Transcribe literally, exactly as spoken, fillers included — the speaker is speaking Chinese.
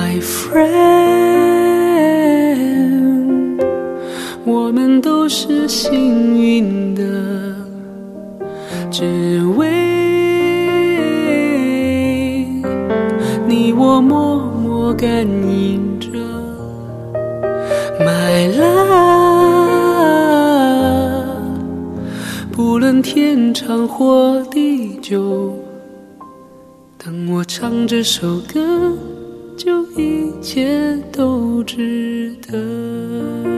My friend， 我们都是幸运的，只为你我默默感应着。 My love， 不论天长或地久，当我唱这首歌，就一切都值得。